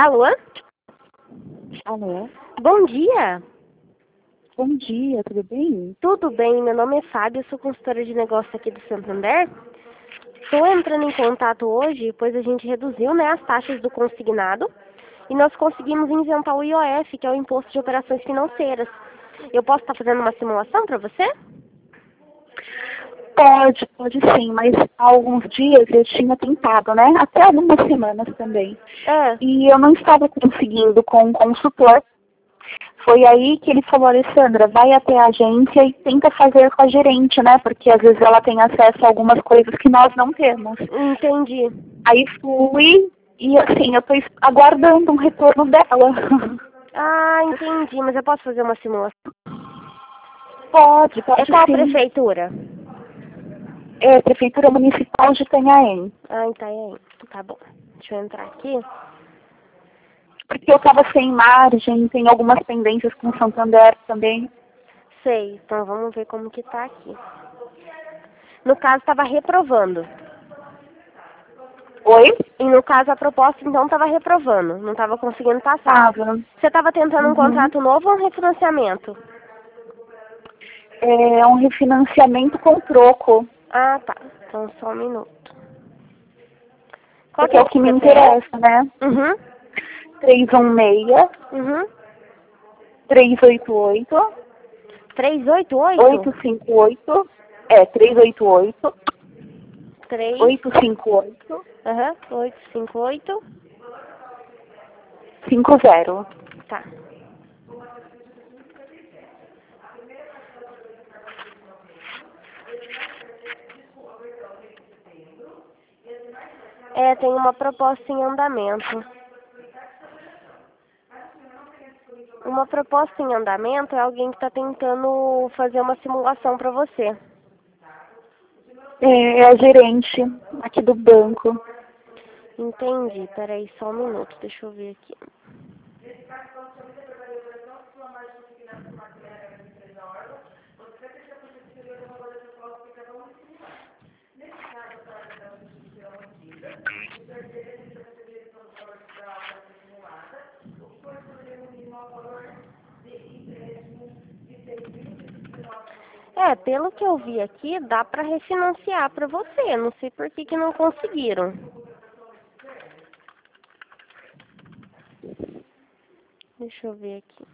Alô? Alô? Bom dia. Bom dia, tudo bem? Tudo bem? Meu nome é Fábio, eu sou consultora de negócio aqui do Santander. Estou entrando em contato hoje, pois a gente reduziu, as taxas do consignado e nós conseguimos isentar o IOF, que é o Imposto de Operações Financeiras. Eu posso estar fazendo uma simulação para você? Pode sim, mas há alguns dias eu tinha tentado, né? Até algumas semanas também. É. E eu não estava conseguindo com o consultor. Foi aí que ele falou, Alessandra, vai até a agência e tenta fazer com a gerente, né? Porque às vezes ela tem acesso a algumas coisas que nós não temos. Entendi. Aí fui e assim, eu estou aguardando um retorno dela. Ah, entendi, mas eu posso fazer uma simulação? Pode É qual sim. prefeitura? É, Prefeitura Municipal de Itanhaém. Ah, Itanhaém. Tá bom. Deixa eu entrar aqui. Porque eu estava sem margem, tem algumas pendências com o Santander também. Sei, então vamos ver como que tá aqui. No caso, estava reprovando. Oi? E no caso, a proposta, então, estava reprovando. Não estava conseguindo passar. Tava. Você estava tentando um Uhum. contrato novo ou um refinanciamento? É um refinanciamento com troco. Ah, tá. Então, só um minuto. Qual que Porque é é o o que me CPF? interessa, né? Uhum. 316, Uhum. 388, 388? 858, 388, 3. 858, Aham. 858. 50. Tá. É, tem uma proposta em andamento. Uma proposta em andamento é alguém que está tentando fazer uma simulação para você. É a gerente aqui do banco. Entendi. Peraí, só um minuto. Deixa eu ver aqui. É, pelo que eu vi aqui, dá para refinanciar para você. Não sei por que não conseguiram. Deixa eu ver aqui.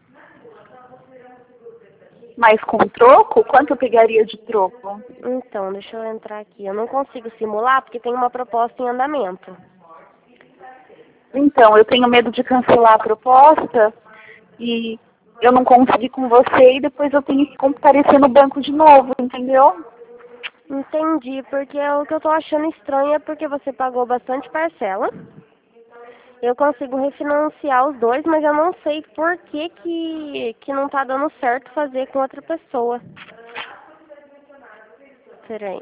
Mas com troco, quanto eu pegaria de troco? Então, deixa eu entrar aqui. Eu não consigo simular porque tem uma proposta em andamento. Então, eu tenho medo de cancelar a proposta e eu não consegui com você e depois eu tenho que comparecer no banco de novo, entendeu? Entendi, porque o que eu tô achando estranho é porque você pagou bastante parcela. Eu consigo refinanciar os dois, mas eu não sei por que não tá dando certo fazer com outra pessoa. Peraí.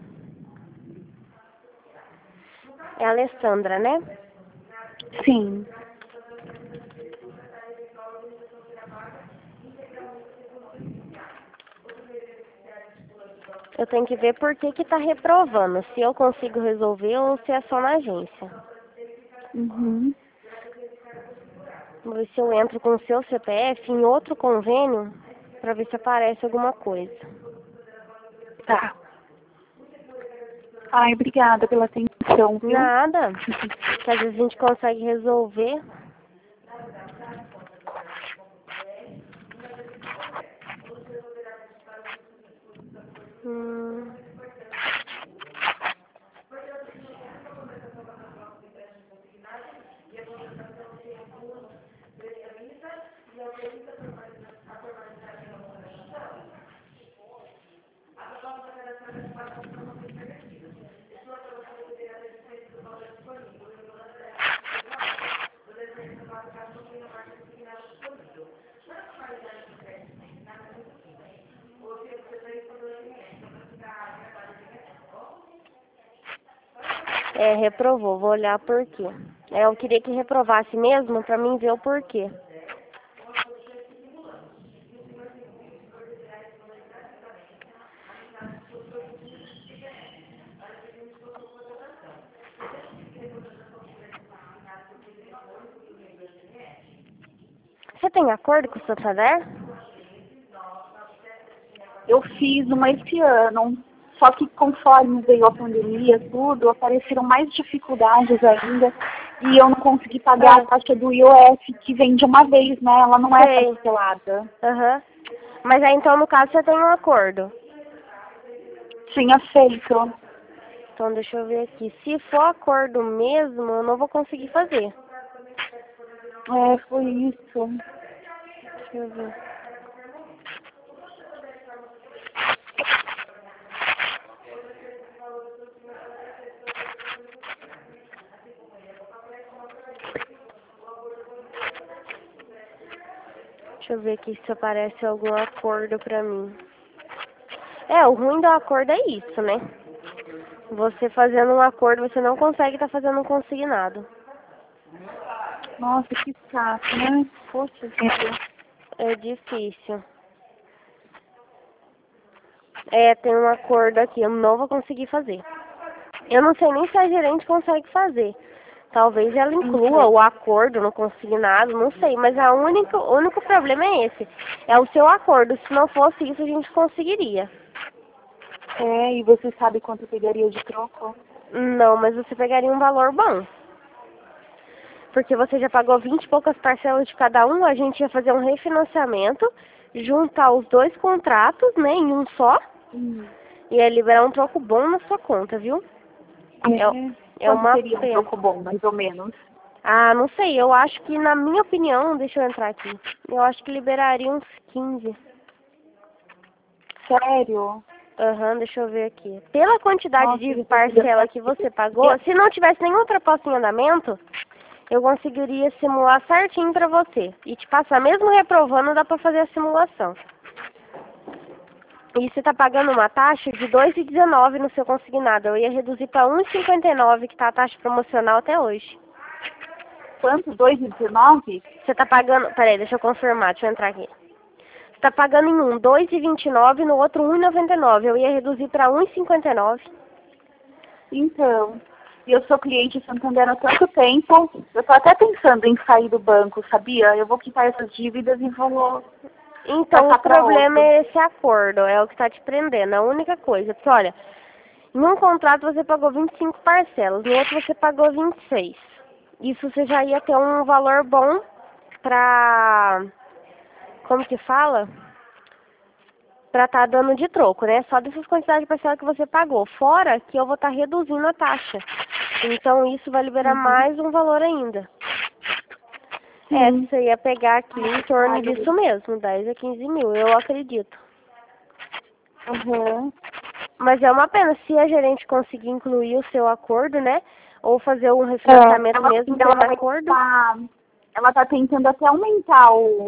É a Alessandra, né? Sim. Eu tenho que ver por que tá reprovando, se eu consigo resolver ou se é só na agência. Uhum. Vou ver se eu entro com o seu CPF em outro convênio para ver se aparece alguma coisa. Tá. Ai, obrigada pela atenção, viu? Nada, que às vezes a gente consegue resolver. Hum. É, reprovou, vou olhar por quê. É, eu queria que reprovasse mesmo para mim ver o porquê. tem acordo com o Santander? Eu fiz uma esse ano, só que conforme veio a pandemia, tudo, apareceram mais dificuldades ainda e eu não consegui pagar a taxa do IOF, que vem de uma vez, né? Ela não é Sei. parcelada. Aham. Mas aí então no caso você tem um acordo. Tinha feito. Então deixa eu ver aqui. Se for acordo mesmo, eu não vou conseguir fazer. É, foi isso. Deixa eu ver. Deixa eu ver aqui se aparece algum acordo pra mim. É, o ruim do acordo é isso, né? Você fazendo um acordo, você não consegue estar fazendo um consignado. Nossa, que saco, né? Poxa vida. É difícil. É, tem um acordo aqui, eu não vou conseguir fazer. Eu não sei nem se a gerente consegue fazer. Talvez ela inclua o acordo no consignado, não sei, mas o único problema é esse. É o seu acordo. Se não fosse isso, a gente conseguiria. É, e você sabe quanto pegaria de troco? Não, mas você pegaria um valor bom. Porque você já pagou 20 e poucas parcelas de cada um, a gente ia fazer um refinanciamento, juntar os dois contratos, né, em um só, e ia liberar um troco bom na sua conta, viu? É Quanto uma seria um pena. troco bom, mais ou menos? Ah, não sei, eu acho que, na minha opinião, deixa eu entrar aqui, eu acho que liberaria uns 15. Sério? Aham, deixa eu ver aqui. Pela quantidade Nossa, de eu parcela que você pagou, se não tivesse nenhuma proposta em andamento, eu conseguiria simular certinho pra você. E te passar, mesmo reprovando, dá pra fazer a simulação. E você tá pagando uma taxa de 2,19 no seu consignado. Eu ia reduzir pra 1,59, que tá a taxa promocional até hoje. Quanto? 2,19? Você tá pagando... Peraí, deixa eu confirmar, deixa eu entrar aqui. Você tá pagando em um 2,29, no outro 1,99. Eu ia reduzir pra 1,59. Então, e eu sou cliente de Santander há tanto tempo, eu tô até pensando em sair do banco, sabia? Eu vou quitar essas dívidas e vou Então, o passar para problema outro. é esse acordo, é o que está te prendendo, é a única coisa. Porque, olha, em um contrato você pagou 25 parcelas, no outro você pagou 26. Isso você já ia ter um valor bom pra... Como que fala? Pra tá dando de troco, né? Só dessas quantidades de parcelas que você pagou. Fora que eu vou estar reduzindo a taxa. Então, isso vai liberar mais um valor ainda. É, Sim. você ia pegar aqui em torno disso mesmo, 10 a 15 mil, eu acredito. Uhum. Mas é uma pena, se a gerente conseguir incluir o seu acordo, né? Ou fazer um refinanciamento mesmo sem acordo. Ela tá tentando até aumentar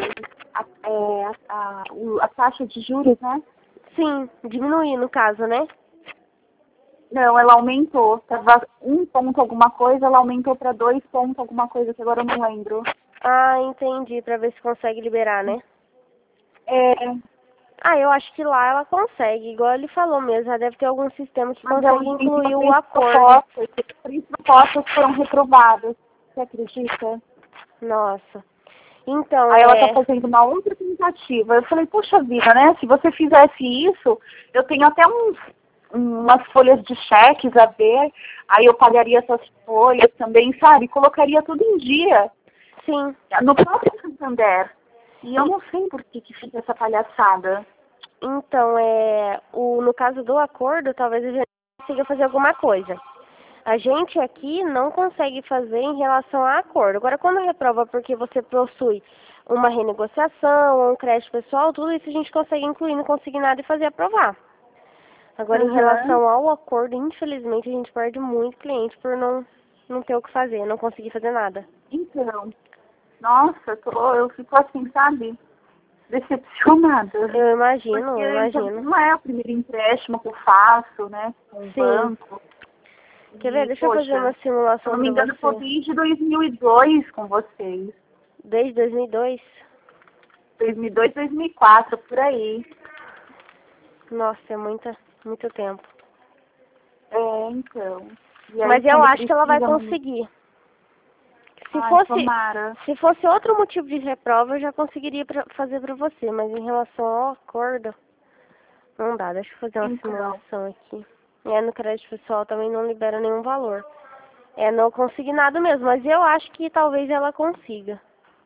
a taxa de juros, né? Sim, diminuir no caso, né? Não, ela aumentou. Tava 1 ponto alguma coisa, ela aumentou para 2 pontos alguma coisa, que agora eu não lembro. Ah, entendi, pra ver se consegue liberar, né? É, Ah, eu acho que lá ela consegue, igual ele falou mesmo, já deve ter algum sistema que mas ela consegue tem incluir o três acordo. propostas, 3 propostas foram reprovadas. Você acredita? Nossa. Então, Aí ela tá fazendo uma outra tentativa. Eu falei, puxa vida, né? Se você fizesse isso, eu tenho até umas folhas de cheques a ver, aí eu pagaria essas folhas também, sabe? Colocaria tudo em dia. Sim. No próprio Santander. E eu não sei por que fica essa palhaçada. Então, no caso do acordo, talvez a gente consiga fazer alguma coisa. A gente aqui não consegue fazer em relação a acordo. Agora, quando reprova porque você possui uma renegociação ou um crédito pessoal, tudo isso a gente consegue incluir no consignado e fazer aprovar. Agora, em relação ao acordo, infelizmente, a gente perde muito cliente por não ter o que fazer, não conseguir fazer nada. Então, nossa, eu fico assim, sabe? Decepcionada. Eu imagino, Porque não é o primeiro empréstimo que eu faço, né? Com o Sim. banco. Quer ver? E, Deixa eu poxa, fazer uma se eu simulação não me pra engano, eu tô você. desde 2002 com vocês. Desde 2002? 2002, 2004, por aí. Nossa, é muito tempo. É, então. E aí, Mas eu quando acho que ela vai precisa... conseguir. Se Ai, fosse, tomara. se fosse outro motivo de reprova, eu já conseguiria fazer pra você, mas em relação ao acordo, não dá. Deixa eu fazer uma Então, simulação aqui. No crédito pessoal também não libera nenhum valor. É no consignado mesmo, mas eu acho que talvez ela consiga.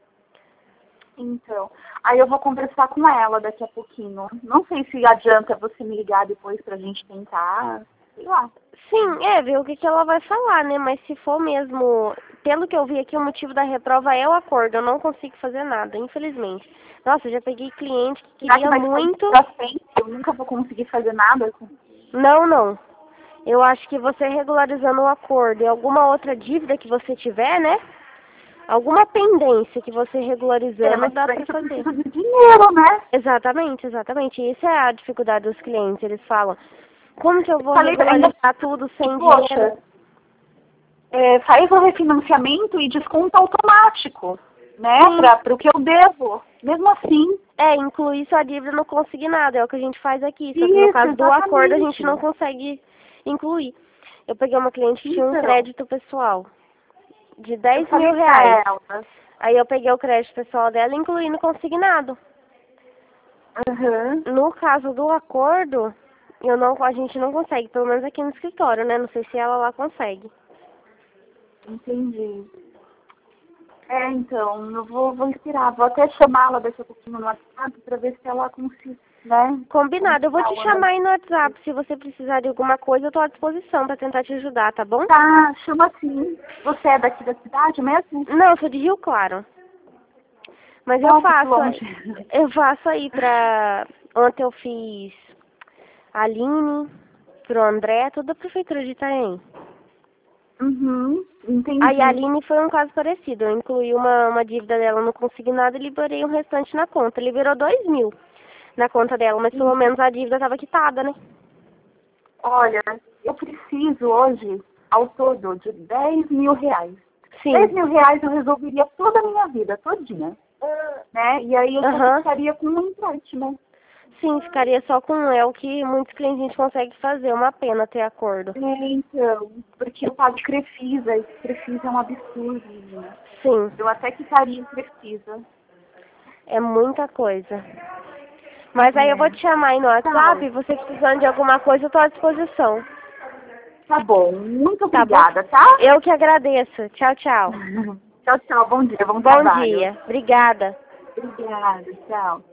então. Aí eu vou conversar com ela daqui a pouquinho. Não sei se adianta você me ligar depois pra gente tentar, sei lá. Sim, ver o que que ela vai falar, né? Mas se for mesmo, pelo que eu vi aqui, o motivo da reprova é o acordo. Eu não consigo fazer nada, infelizmente. Nossa, eu já peguei cliente que Será que queria vai ficar isso muito. pra sempre? Eu nunca vou conseguir fazer nada com... Não, não. Eu acho que você regularizando o acordo e alguma outra dívida que você tiver, né? Alguma pendência que você regularizando, mas dá pra pra isso eu fazer. preciso de dinheiro, né? Exatamente, exatamente. Isso é a dificuldade dos clientes. Eles falam, como que eu vou Falei ainda, regularizar tudo sem dinheiro? poxa, faz o refinanciamento e desconto automático, né? Sim. Para o que eu devo. Mesmo assim. Incluir sua dívida no consignado, é o que a gente faz aqui. Só que no Isso, caso do acordo a gente exatamente. não consegue incluir. Eu peguei uma cliente que tinha um Então, crédito pessoal de eu 10 falei mil pra reais. ela. Aí eu peguei o crédito pessoal dela e incluí no consignado. Aham, No caso do acordo, a gente não consegue, pelo menos aqui no escritório, né? Não sei se ela lá consegue. entendi. Então, eu vou esperar. Vou até chamá-la daqui a pouquinho no WhatsApp para ver se ela consegue, né? Combinado, eu vou te Ela, chamar aí no WhatsApp. Se você precisar de alguma coisa, eu tô à disposição para tentar te ajudar, tá bom? tá, chama assim. Você é daqui da cidade mesmo? Não, eu sou de Rio Claro. Mas Nossa, que longe. eu faço aí pra... Ontem eu fiz a Aline, pro André, tudo da Prefeitura de Itanhaém. Uhum, Aí a entendi. Aline foi um caso parecido. Eu incluí uma dívida dela no consignado e liberei o restante na conta. Liberou 2 mil na conta dela, mas pelo menos a dívida estava quitada, né? Olha, eu preciso hoje, ao todo, de 10 mil reais. Sim. 10 mil reais eu resolveria toda a minha vida, todinha. Né? E aí eu só ficaria com um empréstimo. Sim, ficaria só com um. É o que muitos clientes a gente consegue fazer. Uma pena ter acordo. Então, porque eu pago Crefisa, e Crefisa é um absurdo, menina. Sim. Eu até quitaria Crefisa. É muita coisa. Mas aí eu vou te chamar aí no WhatsApp, você precisando de alguma coisa, eu tô à disposição. Tá bom, muito Tá bom? obrigada, tá? Eu que agradeço. Tchau, tchau. Tchau, tchau, bom dia, bom Bom trabalho. dia. Obrigada. Obrigada, tchau.